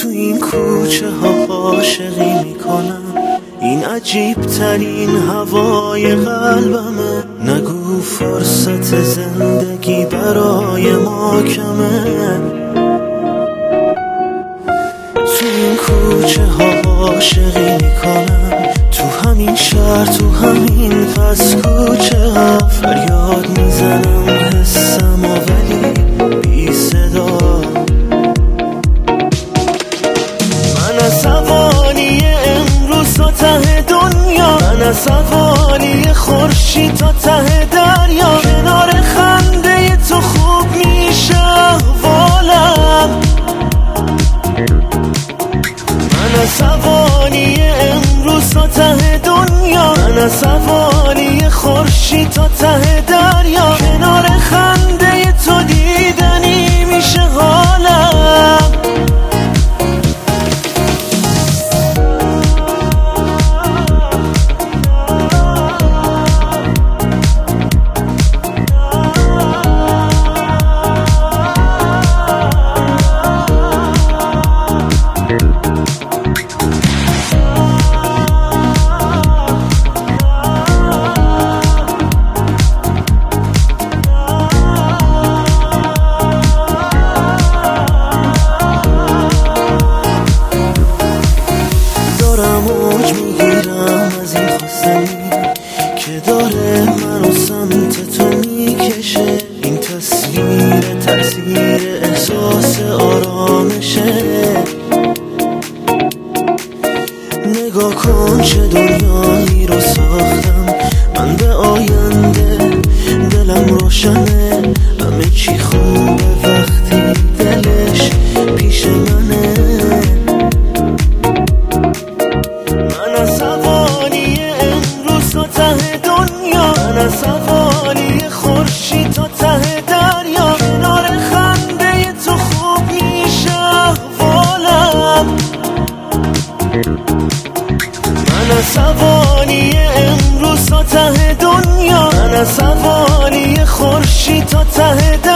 تو این کوچه ها عاشقی میکنم، این عجیب ترین هوای قلبمه. نگو فرصت زندگی برای ما کمه. تو این کوچه ها عاشقی میکنم، تو همین شهر، تو همین پس کوچه ها فریاد میزنم حسم و ولی بی صدا. من عصبانی امروز تا ته دنیا، من عصبانی خورشید تا ته دریا. کنار خنده تو خوب میشه احوالم. من عصبانی امروز تا ته دنیا، من عصبانی خورشید تا ته دریا. کنار خنده تو دیدنی میشه حالم. موج میگیرم از این خواستنی که داره منو سمت تو میکشه. این تصویر تأثیر احساس آرامشه. نگاه کن چه دنیایی رو ساختم من، به آینده دلم روشنه. همه چی خوبه وقتی دلش پیش منه. من عصبانی امروز تا ته دنیا، من عصبانی خورشید تا ته دریا. کنار خنده تو خوب میشه احوالم. من عصبانی امروز تا ته دنیا، من عصبانی خورشید تا ته دریا.